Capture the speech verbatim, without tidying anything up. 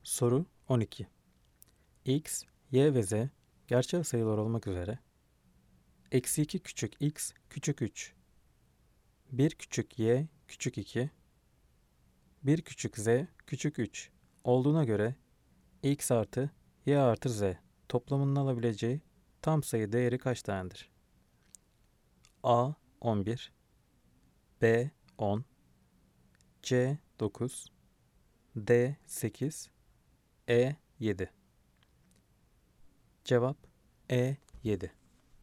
Soru on iki. X, Y ve Z gerçel sayılar olmak üzere eksi iki küçük x küçük üç, bir küçük y küçük iki, bir küçük z küçük üç olduğuna göre x artı y artı z toplamının alabileceği tam sayı değeri kaç tanedir? A on bir, B on, C dokuz, D sekiz, E yedi. Cevap E yedi.